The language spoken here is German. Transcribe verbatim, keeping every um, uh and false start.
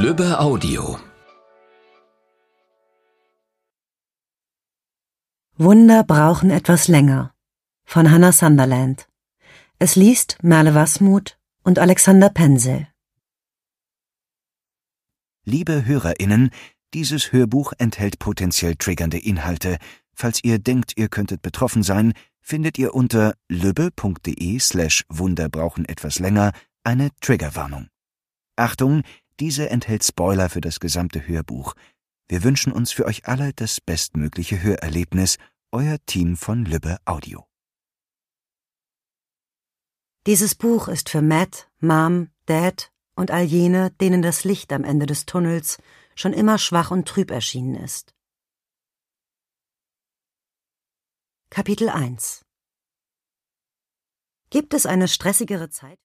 Lübbe Audio. Wunder brauchen etwas länger von Hannah Sunderland. Es liest Merle Wasmuth und Alexander Penzel. Liebe HörerInnen, dieses Hörbuch enthält potenziell triggernde Inhalte. Falls ihr denkt, ihr könntet betroffen sein, findet ihr unter lübbe.de slash Wunder brauchen etwas länger eine Triggerwarnung. Achtung, diese enthält Spoiler für das gesamte Hörbuch. Wir wünschen uns für euch alle das bestmögliche Hörerlebnis. Euer Team von Lübbe Audio. Dieses Buch ist für Matt, Mom, Dad und all jene, denen das Licht am Ende des Tunnels schon immer schwach und trüb erschienen ist. Kapitel eins. Gibt es eine stressigere Zeit?